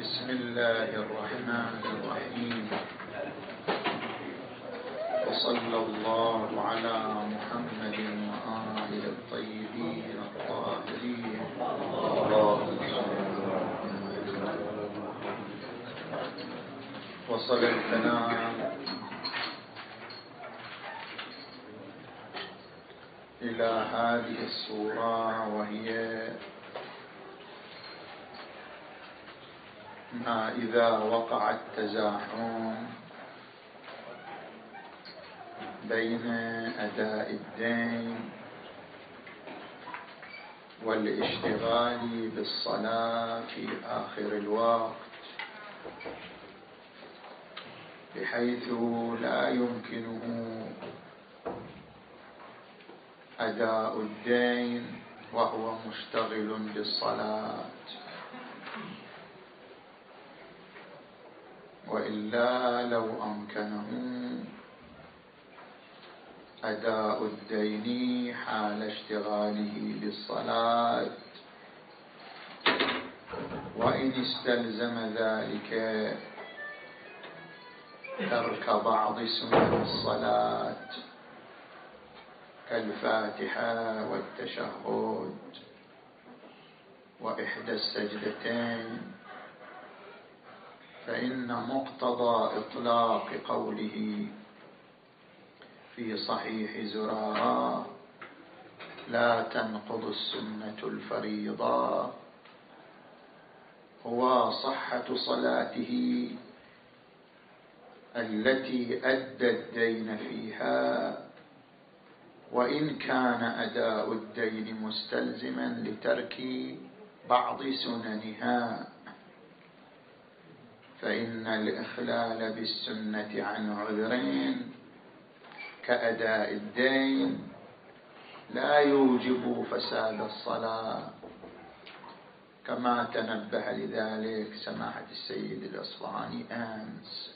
بسم الله الرحمن الرحيم. وصلى الله على محمد وآله الطيبين الطاهرين. وصل الكلام إلى هذه السورة، وهي ما إذا وقع التزاحم بين أداء الدين والاشتغال بالصلاة في آخر الوقت، بحيث لا يمكنه أداء الدين وهو مشتغل بالصلاة، وإلا لو أمكنه أداء الدين حال اشتغاله بالصلاة، وإن استلزم ذلك ترك بعض سنن الصلاة كالفاتحة والتشهد وإحدى السجدتين، فإن مقتضى إطلاق قوله في صحيح زرارة لا تنقض السنة الفريضة هو صحة صلاته التي أدى الدين فيها، وإن كان أداء الدين مستلزما لترك بعض سننها، فإن الإخلال بالسنة عن عذرين كأداء الدين لا يوجب فساد الصلاة، كما تنبه لذلك سماحة السيد الأصفهاني أمس.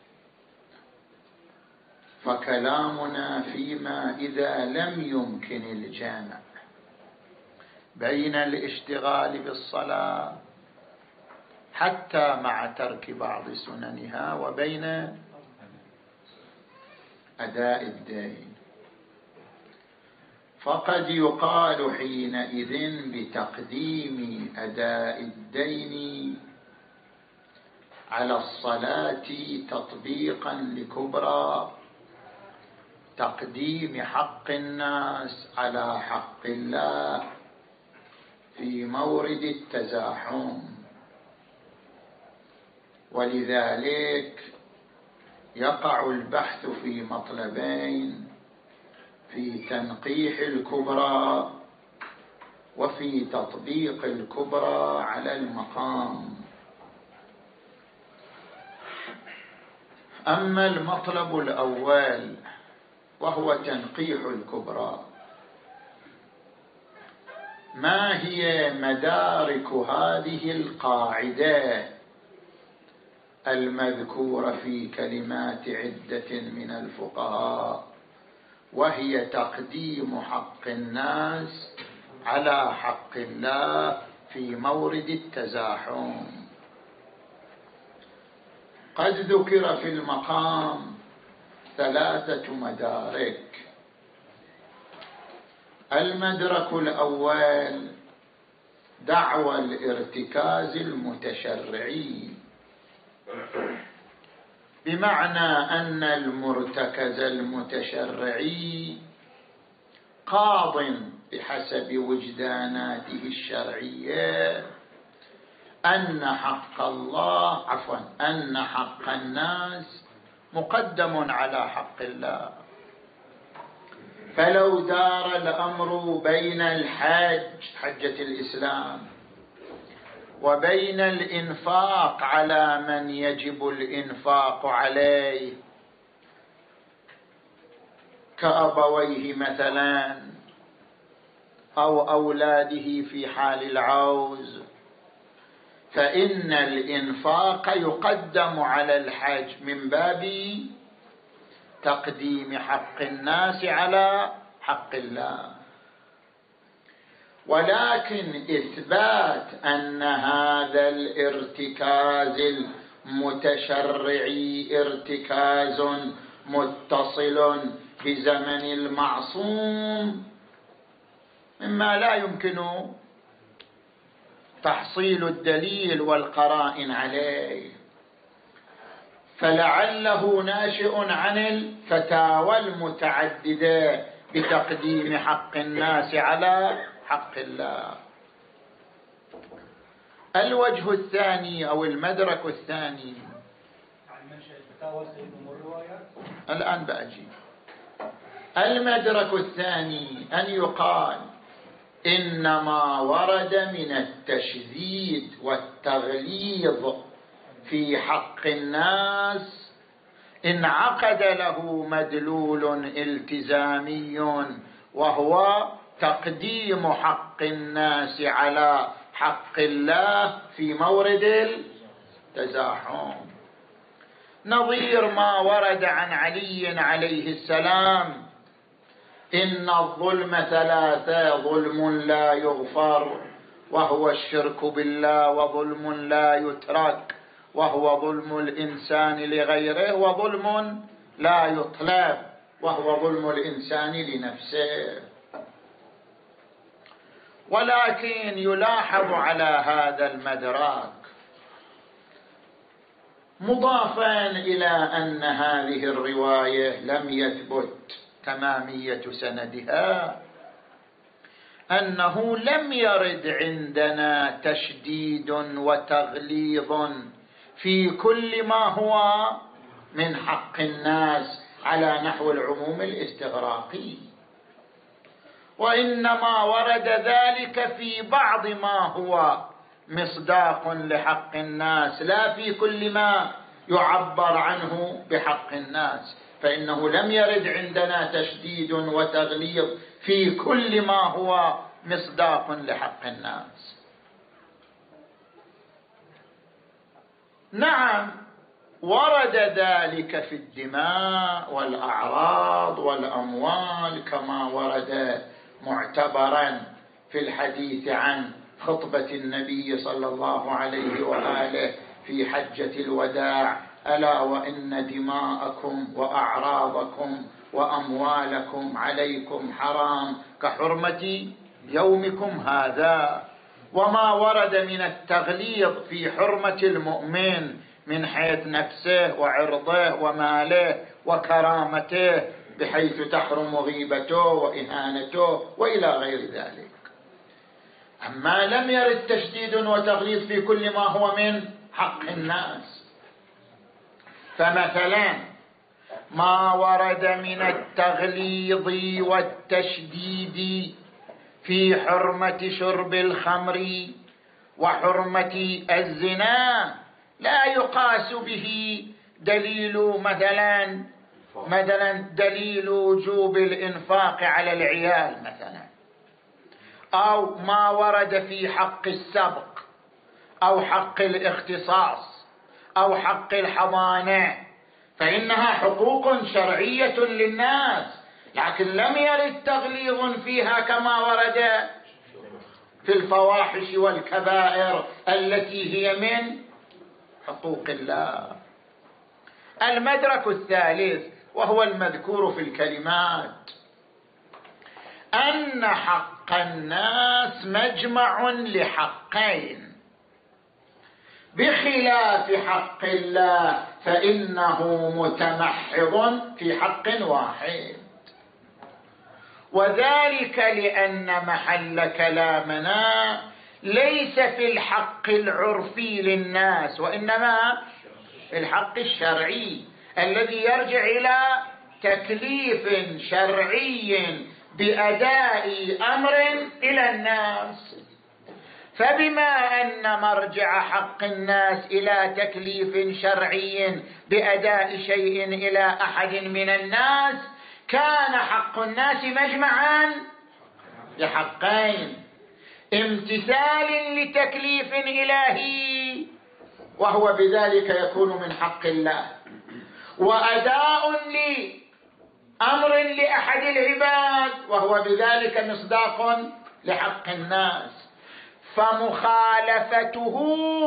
فكلامنا فيما إذا لم يمكن الجمع بين الاشتغال بالصلاة حتى مع ترك بعض سننها وبين أداء الدين، فقد يقال حينئذ بتقديم أداء الدين على الصلاة تطبيقا لكبرى تقديم حق الناس على حق الله في مورد التزاحم، ولذلك يقع البحث في مطلبين: في تنقيح الكبرى وفي تطبيق الكبرى على المقام. أما المطلب الأول وهو تنقيح الكبرى، ما هي مدارك هذه القاعدة المذكورة في كلمات عدة من الفقهاء، وهي تقديم حق الناس على حق الله في مورد التزاحم؟ قد ذكر في المقام 3 مدارك. المدرك الأول دعوى الارتكاز المتشرعي، بمعنى أن المرتكز المتشرعي قاض بحسب وجداناته الشرعية أن حق الناس مقدم على حق الله. فلو دار الأمر بين حجة الإسلام وبين الإنفاق على من يجب الإنفاق عليه كأبويه مثلا أو أولاده في حال العوز، فإن الإنفاق يقدم على الحج من باب تقديم حق الناس على حق الله. ولكن إثبات أن هذا الارتكاز المتشرعي ارتكاز متصل بزمن المعصوم مما لا يمكن تحصيل الدليل والقرائن عليه، فلعله ناشئ عن الفتاوى المتعددة بتقديم حق الناس على حق الله. الوجه الثاني أو المدرك الثاني، الآن بأجي. المدرك الثاني أن يقال إن ما ورد من التشديد والتغليظ في حق الناس انعقد له مدلول التزامي، وهو تقديم حق الناس على حق الله في مورد التزاحم، نظير ما ورد عن علي عليه السلام: إن الظلم ثلاثة: ظلم لا يغفر وهو الشرك بالله، وظلم لا يترك وهو ظلم الإنسان لغيره، وظلم لا يطلب وهو ظلم الإنسان لنفسه. ولكن يلاحظ على هذا المدراك مضافا إلى أن هذه الرواية لم يثبت تمامية سندها أنه لم يرد عندنا تشديد وتغليظ في كل ما هو من حق الناس على نحو العموم الاستغراقي، وإنما ورد ذلك في بعض ما هو مصداق لحق الناس، لا في كل ما يعبر عنه بحق الناس، فإنه لم يرد عندنا تشديد وتغليظ في كل ما هو مصداق لحق الناس. نعم ورد ذلك في الدماء والأعراض والأموال، كما ورد معتبرا في الحديث عن خطبة النبي صلى الله عليه وآله في حجة الوداع: ألا وإن دماءكم وأعراضكم وأموالكم عليكم حرام كحرمة يومكم هذا. وما ورد من التغليظ في حرمة المؤمن من حيث نفسه وعرضه وماله وكرامته، بحيث تحرم غيبته وإهانته وإلى غير ذلك. أما لم يرد تشديد وتغليظ في كل ما هو من حق الناس. فمثلا ما ورد من التغليظ والتشديد في حرمة شرب الخمر وحرمة الزنا لا يقاس به دليل مثلا دليل وجوب الإنفاق على العيال مثلا، أو ما ورد في حق السبق أو حق الاختصاص أو حق الحضانة، فإنها حقوق شرعية للناس، لكن لم يرد تغليظ فيها كما ورد في الفواحش والكبائر التي هي من حقوق الله. المدرك الثالث وهو المذكور في الكلمات: أن حق الناس مجمع لحقين، بخلاف حق الله فإنه متمحض في حق واحد، وذلك لأن محل كلامنا ليس في الحق العرفي للناس، وإنما في الحق الشرعي الذي يرجع إلى تكليف شرعي بأداء أمر إلى الناس. فبما أن مرجع حق الناس إلى تكليف شرعي بأداء شيء إلى أحد من الناس، كان حق الناس مجمعا لحقين: امتثال لتكليف إلهي وهو بذلك يكون من حق الله، وأداء لأمر لأحد العباد وهو بذلك مصداق لحق الناس، فمخالفته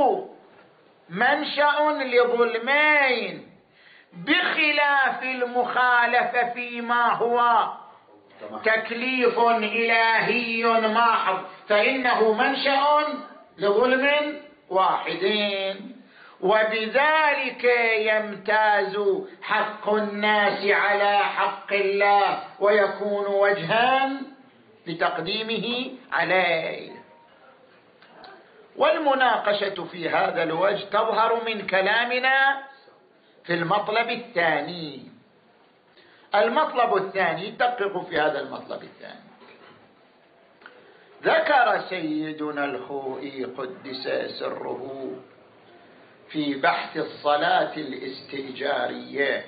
منشأ لظلمين، بخلاف المخالفة فيما هو تكليف إلهي محض، فإنه منشأ لظلم واحدين، وبذلك يمتاز حق الناس على حق الله ويكون وجها لتقديمه عليه. والمناقشة في هذا الوجه تظهر من كلامنا في المطلب الثاني. المطلب الثاني دققوا في هذا المطلب الثاني. ذكر سيدنا الخوئي قدس سره في بحث الصلاة الاستئجارية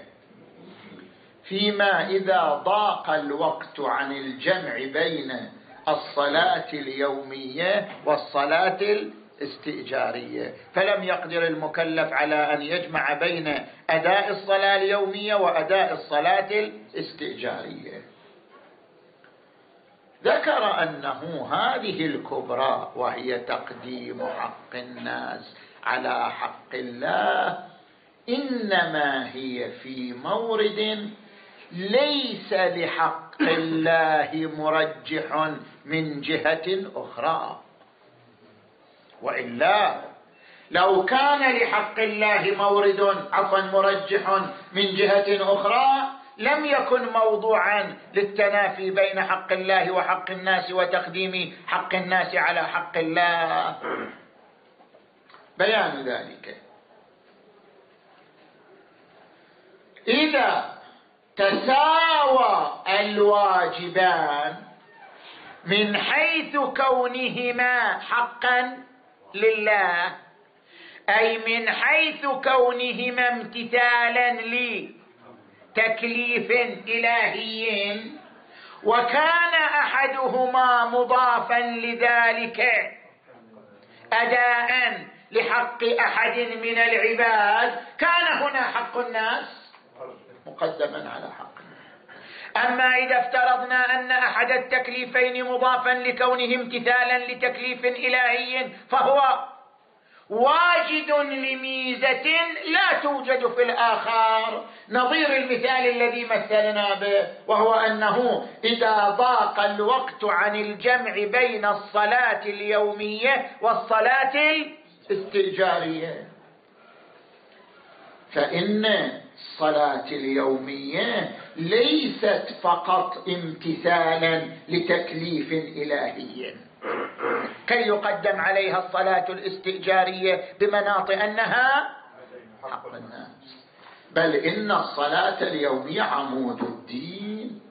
فيما إذا ضاق الوقت عن الجمع بين الصلاة اليومية والصلاة الاستئجارية، فلم يقدر المكلف على أن يجمع بين أداء الصلاة اليومية وأداء الصلاة الاستئجارية. ذكر أنه هذه الكبرى وهي تقديم حق الناس على حق الله إنما هي في مورد ليس لحق الله مرجح من جهة أخرى، وإلا لو كان لحق الله مورد مرجح من جهة أخرى لم يكن موضوعا للتنافي بين حق الله وحق الناس وتقديم حق الناس على حق الله. بيان ذلك: إذا تساوى الواجبان من حيث كونهما حقا لله، أي من حيث كونهما امتثالا لتكليف إلهي، وكان أحدهما مضافا لذلك أداء لحق أحد من العباد، كان هنا حق الناس مقدما على حق الناس. أما إذا افترضنا أن أحد التكليفين مضافا لكونه امتثالا لتكليف إلهي فهو واجد لميزة لا توجد في الآخر، نظير المثال الذي مثلنا به، وهو أنه إذا ضاق الوقت عن الجمع بين الصلاة اليومية والصلاة الاستئجارية، فإن الصلاة اليومية ليست فقط امتثالا لتكليف إلهي كي يقدم عليها الصلاة الاستئجارية بمناط أنها حق الناس، بل إن الصلاة اليومية عمود الدين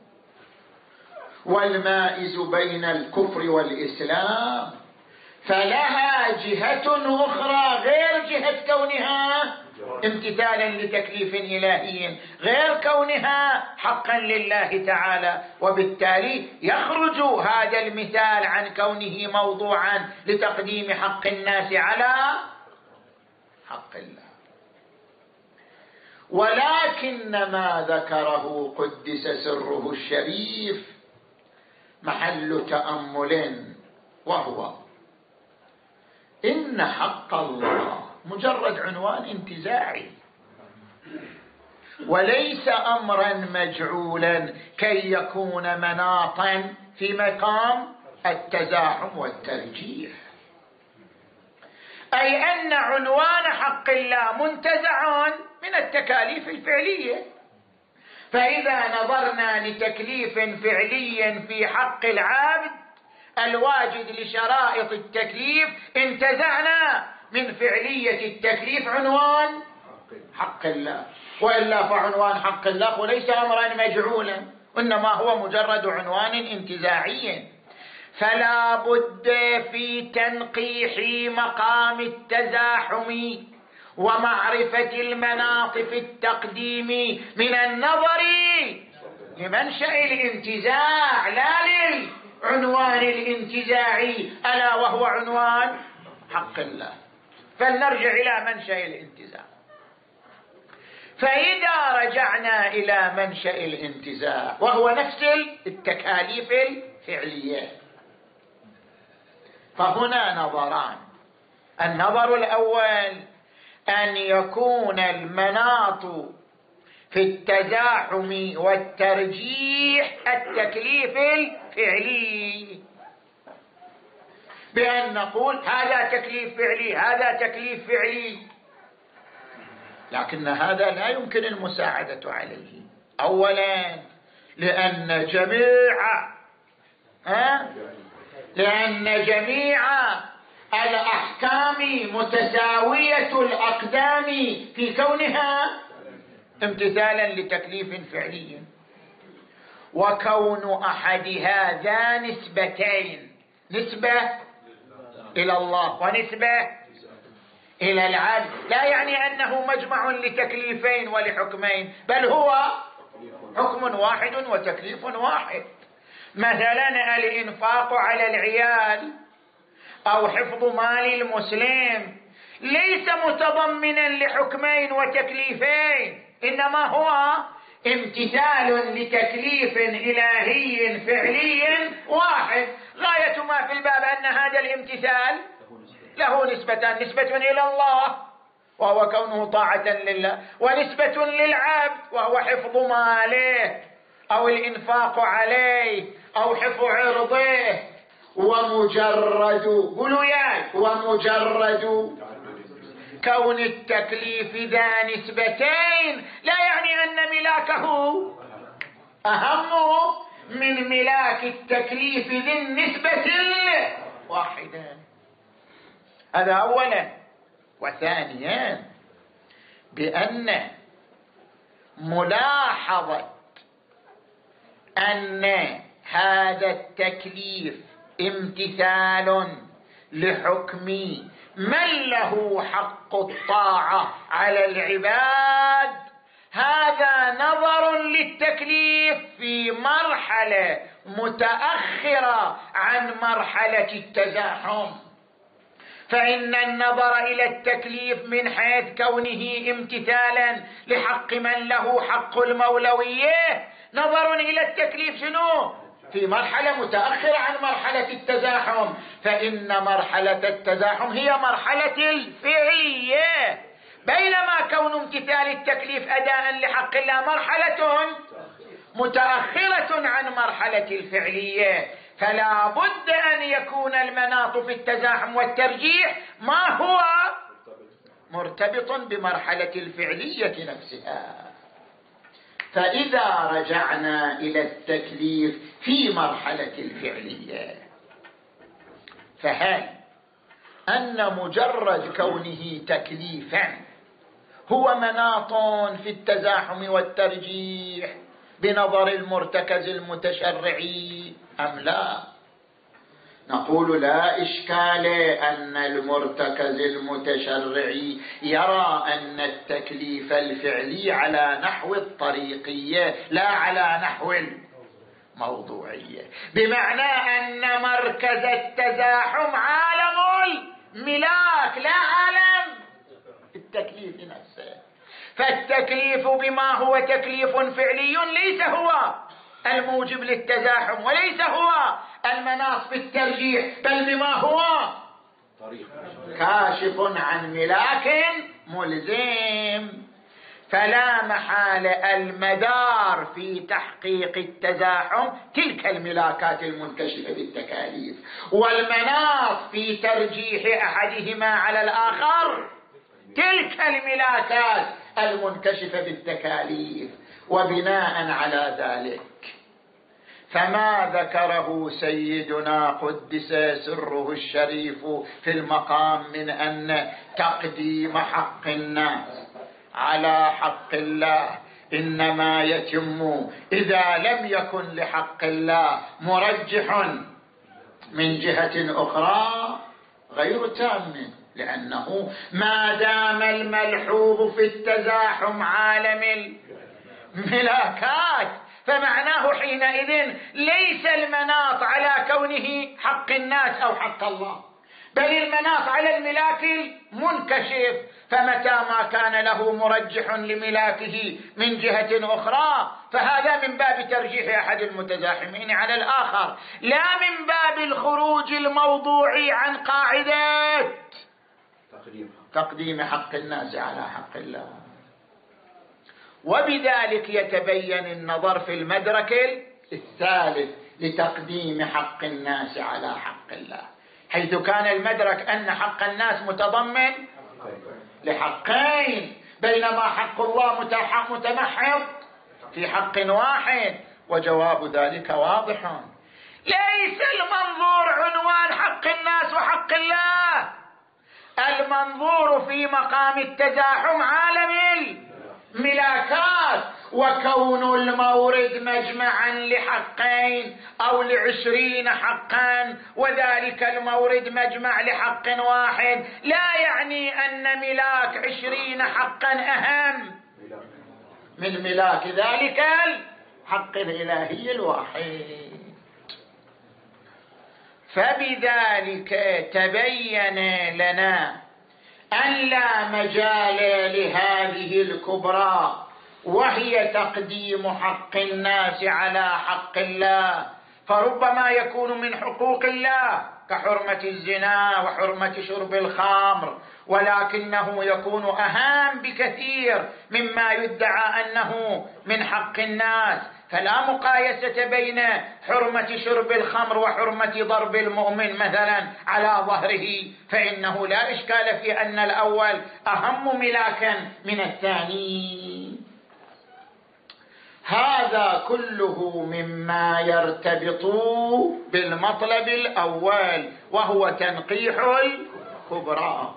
والمائز بين الكفر والإسلام، فلها جهة أخرى غير جهة كونها امتثالا لتكليف إلهي، غير كونها حقا لله تعالى، وبالتالي يخرج هذا المثال عن كونه موضوعا لتقديم حق الناس على حق الله. ولكن ما ذكره قدس سره الشريف محل تأمل، وهو إن حق الله مجرد عنوان انتزاعي وليس أمرا مجعولا كي يكون مناطا في مقام التزاحم والترجيح، أي أن عنوان حق الله منتزع من التكاليف الفعلية، فإذا نظرنا لتكليف فعلي في حق العبد الواجد لشرائط التكليف انتزعنا من فعلية التكليف عنوان حق الله، وإلا فعنوان حق الله وليس أمرا مجعولا، إنما هو مجرد عنوان انتزاعي. فلا بد في تنقيح مقام التزاحم ومعرفة المناط في التقديم من النظر لمنشأ الانتزاع لا للعنوان الانتزاعي ألا وهو عنوان حق الله. فلنرجع إلى منشأ الانتزاع. فإذا رجعنا إلى منشأ الانتزاع وهو نفس التكاليف الفعلية، فهنا نظران. النظر الأول أن يكون المناط في التزاحم والترجيح التكليف الفعلي، بأن نقول هذا تكليف فعلي هذا تكليف فعلي، لكن هذا لا يمكن المساعدة عليه. أولا لأن جميع الأحكام متساوية الأقدام في كونها امتثالا لتكليف فعلي، وكون أحدها ذا نسبتين، نسبة إلى الله ونسبة إلى العبد، لا يعني أنه مجمع لتكليفين ولحكمين، بل هو حكم واحد وتكليف واحد. مثلا الإنفاق على العيال أو حفظ مال المسلم ليس متضمنا لحكمين وتكليفين، إنما هو امتثال لتكليف إلهي فعلي واحد. غاية ما في الباب أن هذا الامتثال له نسبتان، نسبة إلى الله وهو كونه طاعة لله، ونسبة للعبد وهو حفظ ماله أو الإنفاق عليه أو حفظ عرضه. ومجرد كون التكليف ذا نسبتين لا يعني أن ملاكه أهم من ملاك التكليف ذي النسبة الواحدة. هذا أولا. وثانيا بأن ملاحظة أن هذا التكليف امتثال لحكم من له حق الطاعة على العباد، هذا نظر للتكليف في مرحلة متأخرة عن مرحلة التزاحم. فإن النظر إلى التكليف من حيث كونه امتثالا لحق من له حق المولوية نظر إلى التكليف شنو؟ في مرحلة متأخرة عن مرحلة التزاحم، فإن مرحلة التزاحم هي مرحلة الفعلية، بينما كون امتثال التكليف أداء لحق الله مرحلة متأخرة عن مرحلة الفعلية. فلا بد أن يكون المناط في التزاحم والترجيح ما هو مرتبط بمرحلة الفعلية نفسها. فإذا رجعنا إلى التكليف في مرحلة الفعلية، فهل أن مجرد كونه تكليفا هو مناط في التزاحم والترجيح بنظر المرتكز المتشرعي أم لا؟ نقول لا إشكال أن المرتكز المتشرعي يرى أن التكليف الفعلي على نحو الطريقية لا على نحو الموضوعية، بمعنى أن مركز التزاحم عالم الملاك لا عالم التكليف نفسه. فالتكليف بما هو تكليف فعلي ليس هو الموجب للتزاحم وليس هو المناص بالترجيح، بل بما هو كاشف عن ملاك ملزم. فلا محالة المدار في تحقيق التزاحم تلك الملاكات المنكشفة بالتكاليف، والمناص في ترجيح أحدهما على الآخر تلك الملاكات المنكشفة بالتكاليف. وبناء على ذلك فما ذكره سيدنا قدس سره الشريف في المقام من أن تقديم حق الناس على حق الله إنما يتم إذا لم يكن لحق الله مرجح من جهة أخرى غير تام، لأنه ما دام الملحوظ في التزاحم عالم الملاكات فمعناه حينئذ ليس المناط على كونه حق الناس أو حق الله، بل المناط على الملاك المنكشف. فمتى ما كان له مرجح لملاكه من جهة أخرى فهذا من باب ترجيح أحد المتزاحمين على الآخر، لا من باب الخروج الموضوعي عن قاعدة تقديم حق الناس على حق الله. وبذلك يتبين النظر في المدرك الثالث لتقديم حق الناس على حق الله، حيث كان المدرك أن حق الناس متضمن لحقين، بينما حق الله متمحض في حق واحد. وجواب ذلك واضح، ليس المنظور عنوان حق الناس وحق الله، المنظور في مقام التزاحم عالم الملاكات، وكون المورد مجمعا لحقين أو ل20 حقا وذلك المورد مجمع لحق واحد لا يعني أن ملاك 20 حقا أهم من ملاك ذلك الحق الإلهي الواحد. فبذلك تبين لنا أن لا مجال لهذه الكبرى وهي تقديم حق الناس على حق الله، فربما يكون من حقوق الله كحرمة الزنا وحرمة شرب الخمر، ولكنه يكون أهم بكثير مما يدعى أنه من حق الناس. فلا مقايسة بين حرمة شرب الخمر وحرمة ضرب المؤمن مثلا على ظهره، فإنه لا إشكال في أن الأول أهم ملاكا من الثاني. هذا كله مما يرتبط بالمطلب الأول وهو تنقيح الكبرى.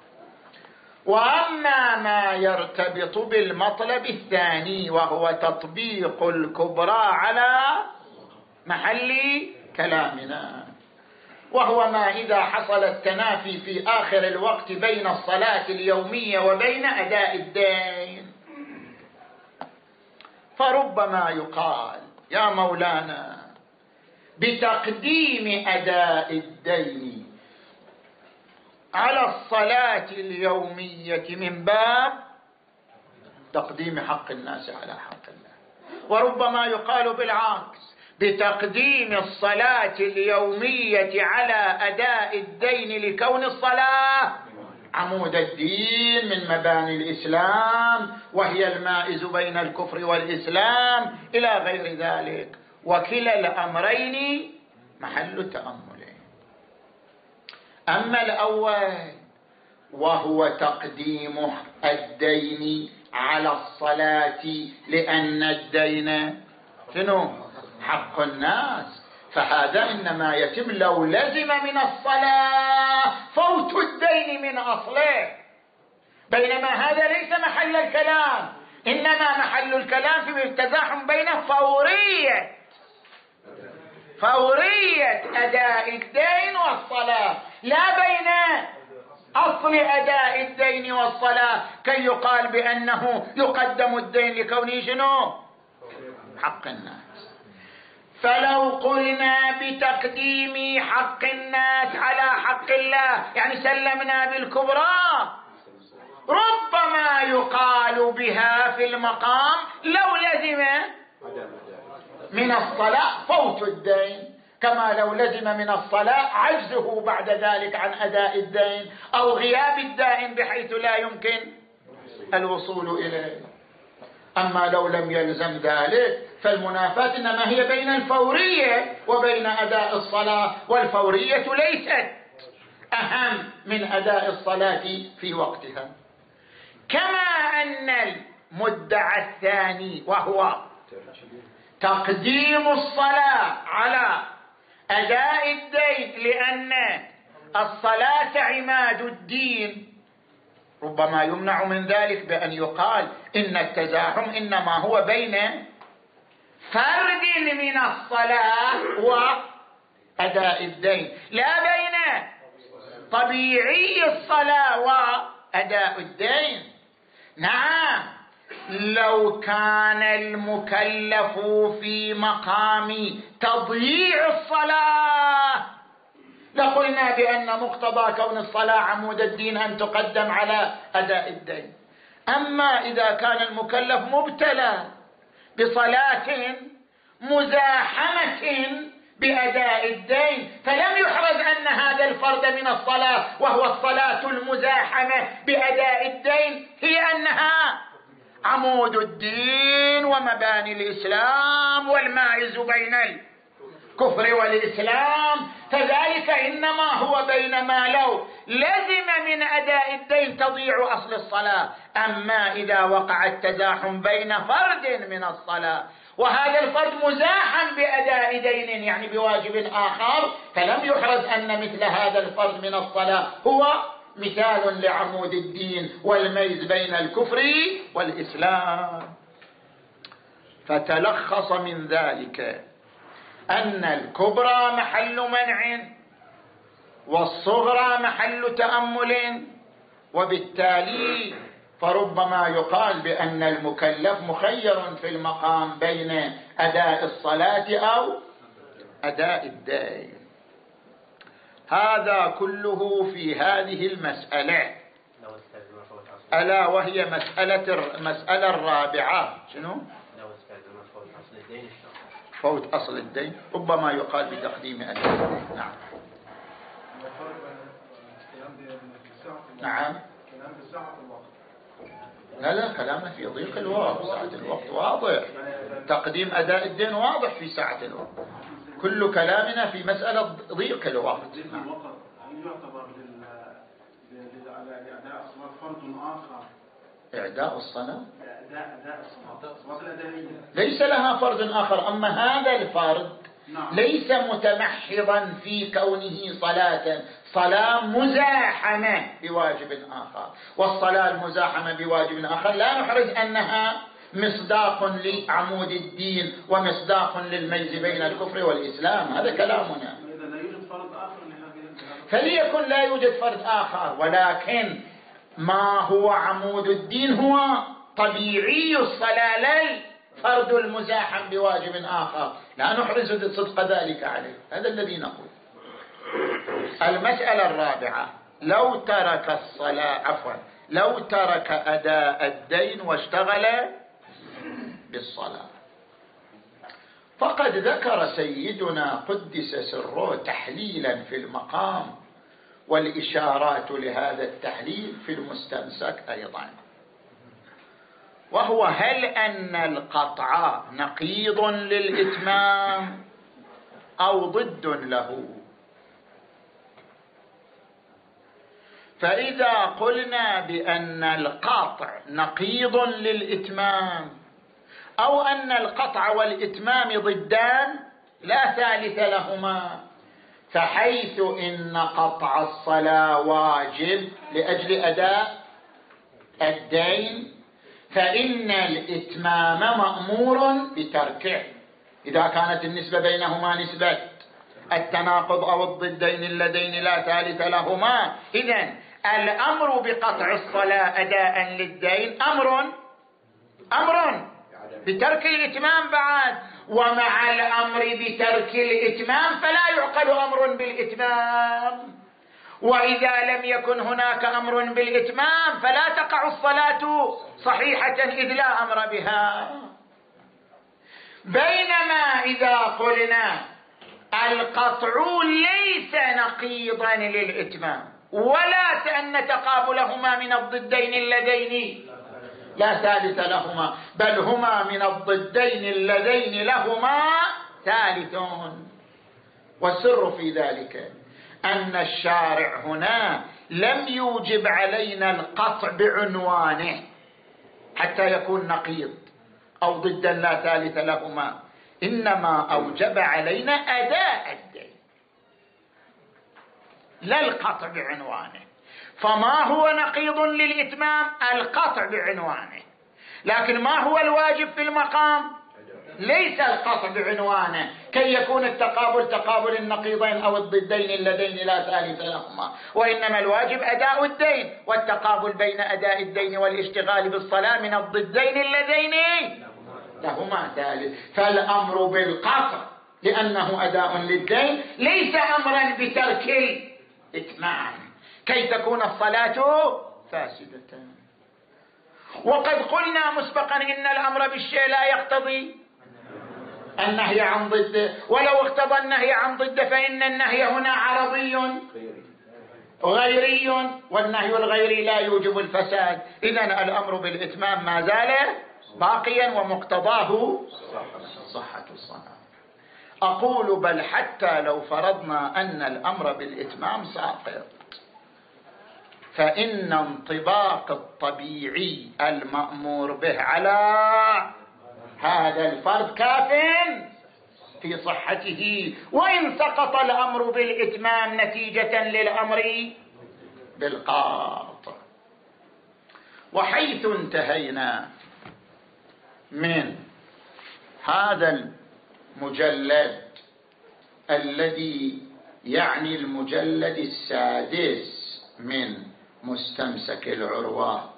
وأما ما يرتبط بالمطلب الثاني وهو تطبيق الكبرى على محل كلامنا، وهو ما إذا حصل التنافي في آخر الوقت بين الصلاة اليومية وبين أداء الدين، فربما يقال يا مولانا بتقديم أداء الدين على الصلاة اليومية من باب تقديم حق الناس على حق الله، وربما يقال بالعكس بتقديم الصلاة اليومية على أداء الدين لكون الصلاة عمود الدين من مباني الإسلام وهي المائز بين الكفر والإسلام إلى غير ذلك، وكلا الأمرين محل تأمل. أما الأول وهو تقديم الدين على الصلاة لأن الدين شنو؟ حق الناس، فهذا إنما يتم لو لزم من الصلاة فوت الدين من أصله، بينما هذا ليس محل الكلام، إنما محل الكلام في التزاحم بين فورية أداء الدين والصلاة، لا بين أصل أداء الدين والصلاة كي يقال بأنه يقدم الدين لكونه شنو؟ حق الناس. فلو قلنا بتقديم حق الناس على حق الله يعني سلمنا بالكبرى، ربما يقال بها في المقام لو لزم من الصلاة فوت الدين، كما لو لزم من الصلاة عجزه بعد ذلك عن أداء الدين أو غياب الدائن بحيث لا يمكن الوصول إليه. أما لو لم يلزم ذلك فالمنافاة إنما هي بين الفورية وبين أداء الصلاة، والفورية ليست أهم من أداء الصلاة في وقتها. كما أن المدعى الثاني وهو تقديم الصلاة على أداء الدين لأن الصلاة عماد الدين، ربما يمنع من ذلك بأن يقال إن التزاحم إنما هو بين فرد من الصلاة وأداء الدين، لا بين طبيعي الصلاة وأداء الدين. نعم، لو كان المكلف في مقام تضييع الصلاة لقلنا بأن مقتضى كون الصلاة عمود الدين أن تقدم على أداء الدين. أما إذا كان المكلف مبتلى بصلاة مزاحمة بأداء الدين، فلم يحرز أن هذا الفرد من الصلاة وهو الصلاة المزاحمة بأداء الدين هي أنها عمود الدين ومباني الإسلام والمائز بين الكفر والإسلام، فذلك إنما هو بينما لو لزم من أداء الدين تضيع أصل الصلاة. أما إذا وقع التزاحم بين فرد من الصلاة وهذا الفرد مزاحم بأداء دين يعني بواجب آخر، فلم يحرز أن مثل هذا الفرد من الصلاة هو مثال لعمود الدين والميز بين الكفر والإسلام. فتلخص من ذلك أن الكبرى محل منع والصغرى محل تأمل، وبالتالي فربما يقال بأن المكلف مخير في المقام بين أداء الصلاة أو أداء الدين. هذا كله في هذه المسألة، ألا وهي مسألة الرابعة. شنو؟ فوت أصل الدين ربما يقال بتقديم أداء الدين. نعم. نعم. لا كلامنا في ضيق الوقت. ساعة الوقت واضح، تقديم أداء الدين واضح في ساعة الوقت. كل كلامنا في مسألة ضيق الوقت. هل يعتبر لأداء الصلاة فرض آخر؟ إعداء الصلاة أداء الصلاة ليس لها فرض آخر. أما هذا الفرض ليس متمحضا في كونه صلاة مزاحمة بواجب آخر، والصلاة المزاحمة بواجب آخر لا نحرز أنها مصداق لعمود الدين ومصداق للميز بين الكفر والإسلام. هذا كلامنا. إذا لا يوجد فرض آخر فليكن لا يوجد فرض آخر، ولكن ما هو عمود الدين هو طبيعي الصلاة لا فرض المزاحم بواجب آخر، لا نحرز صدق ذلك عليه. هذا الذي نقول. المسألة الرابعة: لو ترك أداء الدين واشتغل بالصلاة. فقد ذكر سيدنا قدس سره تحليلا في المقام والإشارات لهذا التحليل في المستمسك أيضا، وهو: هل أن القطع نقيض للإتمام أو ضد له؟ فإذا قلنا بأن القطع نقيض للإتمام أو أن القطع والإتمام ضدان لا ثالث لهما، فحيث إن قطع الصلاة واجب لأجل أداء الدين، فإن الإتمام مأمور بتركه إذا كانت النسبة بينهما نسبة التناقض أو الضدين اللذين لا ثالث لهما. إذن الأمر بقطع الصلاة أداء للدين أمر بترك الإتمام بعد، ومع الأمر بترك الإتمام فلا يعقل أمر بالإتمام، وإذا لم يكن هناك أمر بالإتمام فلا تقع الصلاة صحيحة إذ لا أمر بها. بينما إذا قلنا القطع ليس نقيضا للإتمام ولا أن تقابلهما من الضدين اللذين لا ثالث لهما، بل هما من الضدين اللذين لهما ثالثون. والسر في ذلك أن الشارع هنا لم يوجب علينا القطع بعنوانه حتى يكون نقيض أو ضدا لا ثالث لهما، إنما أوجب علينا أداء الدين لا القطع بعنوانه. فما هو نقيض للإتمام؟ القطع بعنوانه. لكن ما هو الواجب في المقام؟ ليس القطع بعنوانه كي يكون التقابل تقابل النقيضين أو الضدين اللذين لا ثالث لهما، وإنما الواجب أداء الدين، والتقابل بين أداء الدين والاشتغال بالصلاة من الضدين اللذين لهما ثالث. فالأمر بالقطع لأنه أداء للدين، ليس أمرا بترك الإتمام كي تكون الصلاة فاسدة. وقد قلنا مسبقا إن الأمر بالشيء لا يقتضي النهي عن ضده، ولو اقتضى النهي عن ضده فإن النهي هنا عرضي غيري، والنهي الغيري لا يوجب الفساد. إذن الأمر بالإتمام ما زال باقيا ومقتضاه صحة الصلاة. أقول بل حتى لو فرضنا أن الأمر بالإتمام ساقط، فإن انطباق الطبيعي المأمور به على هذا الفرد كاف في صحته، وإن سقط الأمر بالإتمام نتيجة للأمر بالقاطع. وحيث انتهينا من هذا المجلد الذي يعني المجلد السادس من مستمسك العروة،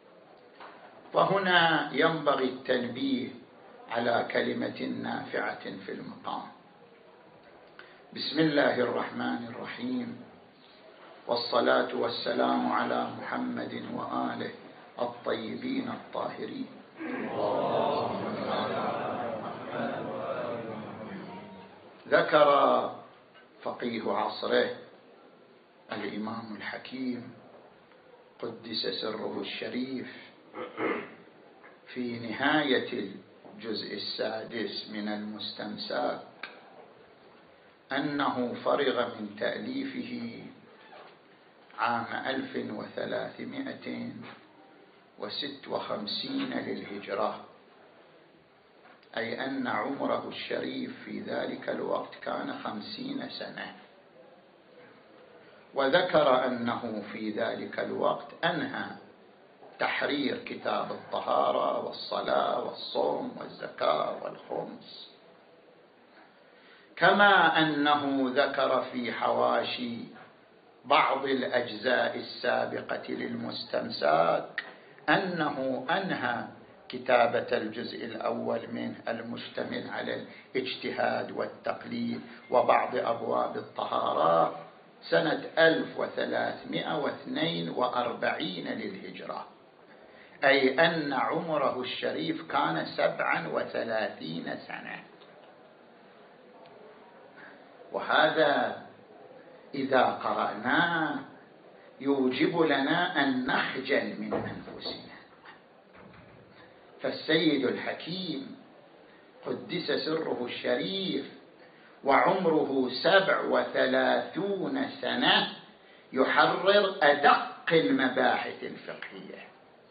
فهنا ينبغي التنبيه على كلمة نافعة في المقام. بسم الله الرحمن الرحيم، والصلاة والسلام على محمد وآله الطيبين الطاهرين. ذكر فقيه عصره الإمام الحكيم قدس سره الشريف في نهاية الجزء السادس من المستمساك أنه فرغ من تأليفه عام 1356 للهجرة، أي أن عمره الشريف في ذلك الوقت كان 50 سنة. وذكر أنه في ذلك الوقت أنهى تحرير كتاب الطهارة والصلاة والصوم والزكاة والخمس، كما أنه ذكر في حواشي بعض الأجزاء السابقة للمستمساك أنه أنهى كتابة الجزء الأول منه المشتمل على الاجتهاد والتقليد وبعض أبواب الطهارة سنة 1342 للهجرة، أي أن عمره الشريف كان 37 سنة. وهذا إذا قرأناه يوجب لنا أن نخجل من أنفسنا. فالسيد الحكيم قدس سره الشريف وعمره 37 سنة يحرر أدق المباحث الفقهية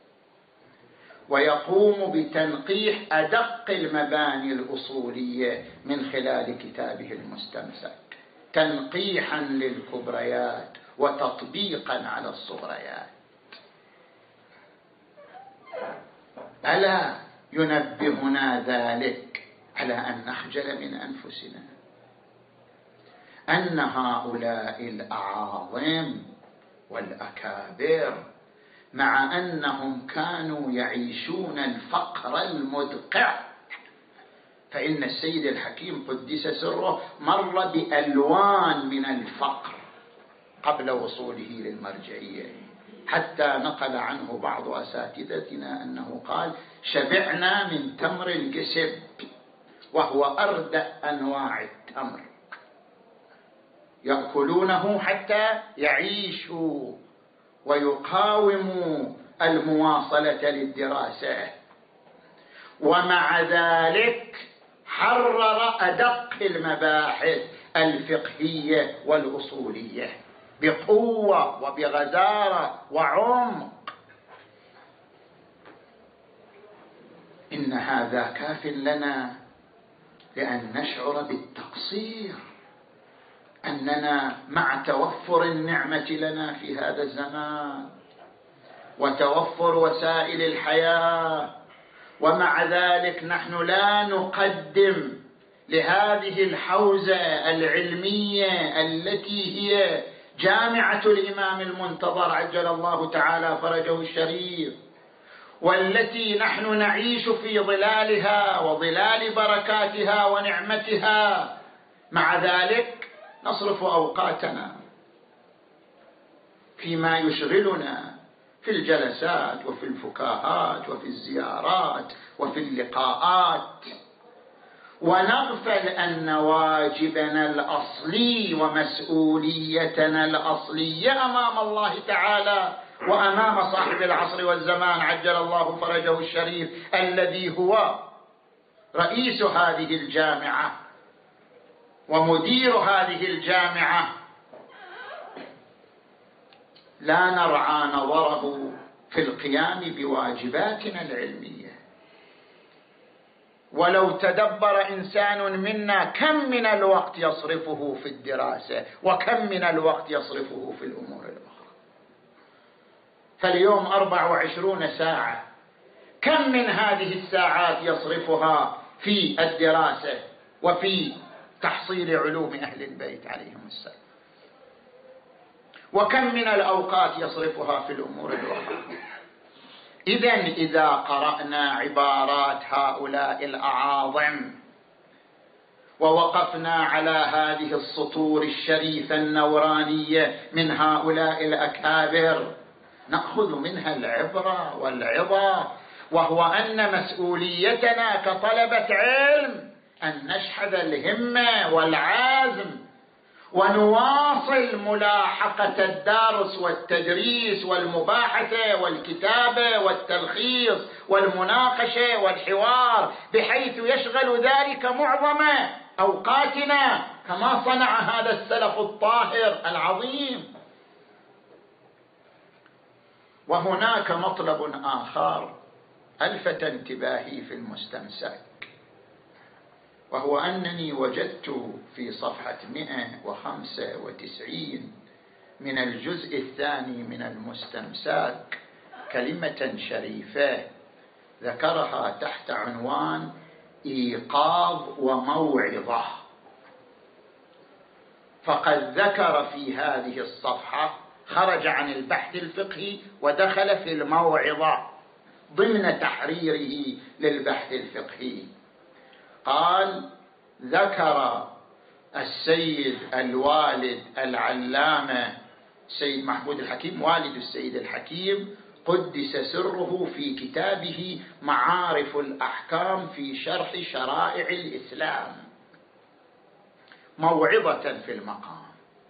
ويقوم بتنقيح أدق المباني الأصولية من خلال كتابه المستمسك، تنقيحا للكبريات وتطبيقا على الصغريات. ألا ينبهنا ذلك على أن نخجل من أنفسنا، أن هؤلاء الأعاظم والأكابر مع أنهم كانوا يعيشون الفقر المدقع، فإن السيد الحكيم قدس سره مر بألوان من الفقر قبل وصوله للمرجعية، حتى نقل عنه بعض أساتذتنا أنه قال: شبعنا من تمر القسب، وهو أردأ أنواع التمر، يأكلونه حتى يعيشوا ويقاوموا المواصلة للدراسة. ومع ذلك حرر أدق المباحث الفقهية والأصولية بقوة وبغزارة وعمق. إن هذا كاف لنا لأن نشعر بالتقصير، أننا مع توفر النعمة لنا في هذا الزمان وتوفر وسائل الحياة، ومع ذلك نحن لا نقدم لهذه الحوزة العلمية التي هي جامعة الإمام المنتظر عجل الله تعالى فرجه الشريف، والتي نحن نعيش في ظلالها وظلال بركاتها ونعمتها مع ذلك نصرف أوقاتنا فيما يشغلنا في الجلسات وفي الفكاهات وفي الزيارات وفي اللقاءات، ونغفل أن واجبنا الأصلي ومسؤوليتنا الأصلية أمام الله تعالى وأمام صاحب العصر والزمان عجل الله فرجه الشريف، الذي هو رئيس هذه الجامعة ومدير هذه الجامعة، لا نرعى نظره في القيام بواجباتنا العلمية. ولو تدبر إنسان منا كم من الوقت يصرفه في الدراسة وكم من الوقت يصرفه في الأمور الأخرى، فاليوم 24 ساعة، كم من هذه الساعات يصرفها في الدراسة وفي تحصيل علوم أهل البيت عليهم السلام، وكم من الأوقات يصرفها في الأمور الأخرى. إذن إذا قرأنا عبارات هؤلاء الأعاظم ووقفنا على هذه السطور الشريفة النورانية من هؤلاء الأكابر نأخذ منها العبرة والعظة، وهو أن مسؤوليتنا كطلبة علم أن نشحذ الهمة والعزم ونواصل ملاحقة الدرس والتدريس والمباحثة والكتابة والتلخيص والمناقشة والحوار، بحيث يشغل ذلك معظم أوقاتنا كما صنع هذا السلف الطاهر العظيم. وهناك مطلب آخر ألفت انتباهي في المستمسك، وهو أنني وجدت في صفحة 195 من الجزء الثاني من المستمسك كلمة شريفة ذكرها تحت عنوان إيقاظ وموعظة. فقد ذكر في هذه الصفحة، خرج عن البحث الفقهي ودخل في الموعظة ضمن تحريره للبحث الفقهي. قال: ذكر السيد الوالد العلامة سيد محمود الحكيم والد السيد الحكيم قدس سره في كتابه معارف الأحكام في شرح شرائع الإسلام موعظة في المقام،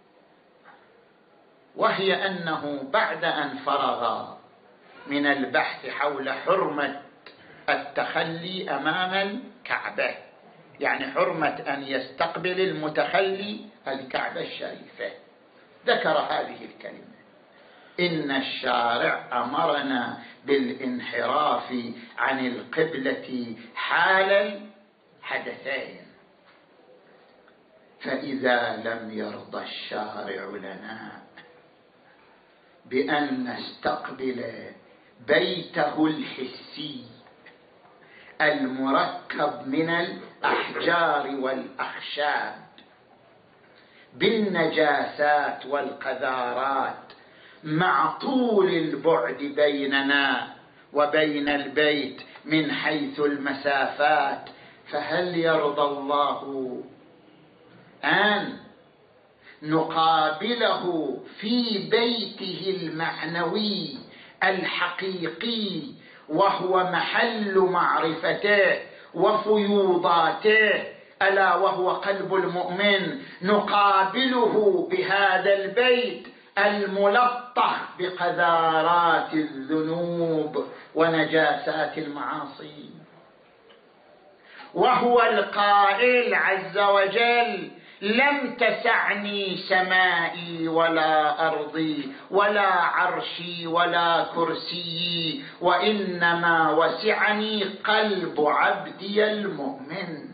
وهي أنه بعد أن فرغ من البحث حول حرمة التخلي أمام الكعبة، يعني حرمة أن يستقبل المتخلي الكعبة الشريفة، ذكر هذه الكلمة: إن الشارع أمرنا بالانحراف عن القبلة حال الحدثين، فإذا لم يرضى الشارع لنا بأن نستقبل بيته الحسي المركب من الأحجار والأخشاب بالنجاسات والقذارات مع طول البعد بيننا وبين البيت من حيث المسافات، فهل يرضى الله أن نقابله في بيته المعنوي الحقيقي وهو محل معرفته وفيوضاته، ألا وهو قلب المؤمن، نقابله بهذا البيت الملطخ بقذارات الذنوب ونجاسات المعاصي؟ وهو القائل عز وجل: لم تسعني سمائي ولا أرضي ولا عرشي ولا كرسيي، وإنما وسعني قلب عبدي المؤمن.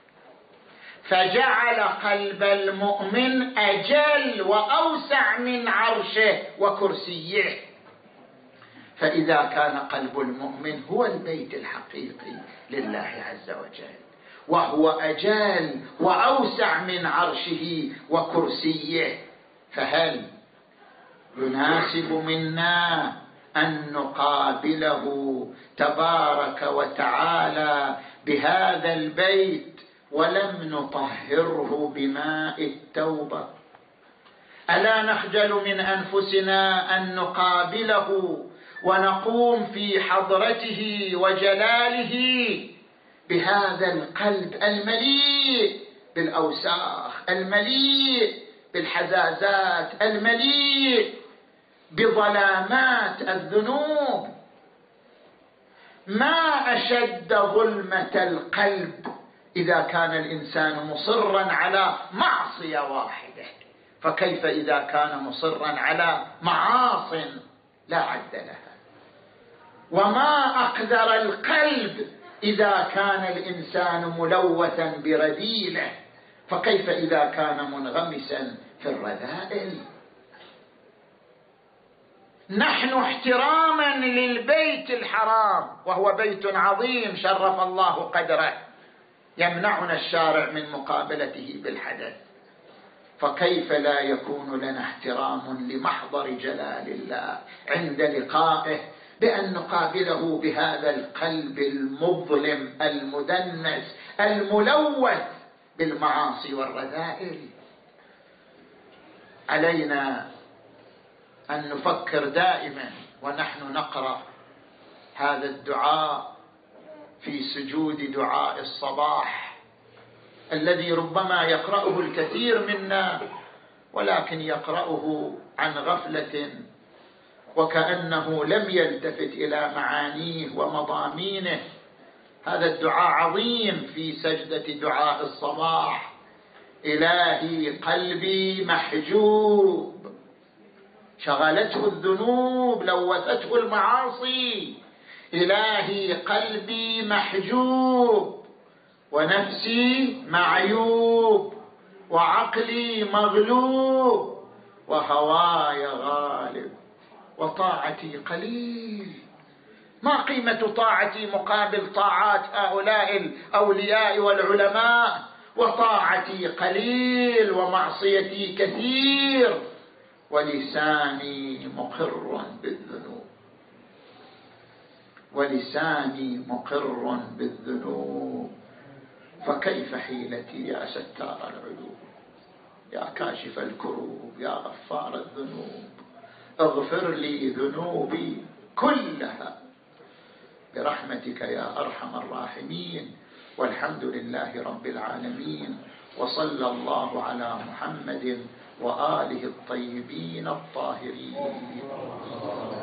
فجعل قلب المؤمن أجل وأوسع من عرشه وكرسيه. فإذا كان قلب المؤمن هو البيت الحقيقي لله عز وجل، وهو أجل وأوسع من عرشه وكرسيه، فهل يناسب منا أن نقابله تبارك وتعالى بهذا البيت ولم نطهره بماء التوبة. ألا نخجل من أنفسنا أن نقابله ونقوم في حضرته وجلاله بهذا القلب المليء بالأوساخ، المليء بالحزازات، المليء بظلامات الذنوب؟ ما أشد ظلمة القلب إذا كان الإنسان مصرا على معصية واحدة، فكيف إذا كان مصرا على معاص لا عد لها؟ وما أقدر القلب إذا كان الإنسان ملوثا برذيله، فكيف إذا كان منغمسا في الرذائل؟ نحن احتراما للبيت الحرام، وهو بيت عظيم شرف الله قدره، يمنعنا الشارع من مقابلته بالحدث، فكيف لا يكون لنا احترام لمحضر جلال الله عند لقائه بأن نقابله بهذا القلب المظلم المدنس الملوث بالمعاصي والرذائل؟ علينا أن نفكر دائما ونحن نقرأ هذا الدعاء في سجود دعاء الصباح الذي ربما يقرأه الكثير منا ولكن يقرأه عن غفلة وكأنه لم يلتفت إلى معانيه ومضامينه. هذا الدعاء عظيم في سجدة دعاء الصباح: إلهي قلبي محجوب، شغلته الذنوب، لوثته المعاصي. إلهي قلبي محجوب، ونفسي معيوب، وعقلي مغلوب، وهواي غالب، وطاعتي قليل. ما قيمة طاعتي مقابل طاعات هؤلاء الأولياء والعلماء؟ وطاعتي قليل ومعصيتي كثير، ولساني مقر بالذنوب، ولساني مقر بالذنوب. فكيف حيلتي يا ستار العيوب، يا كاشف الكروب، يا غفار الذنوب، اغفر لي ذنوبي كلها برحمتك يا أرحم الراحمين. والحمد لله رب العالمين، وصلى الله على محمد وآله الطيبين الطاهرين.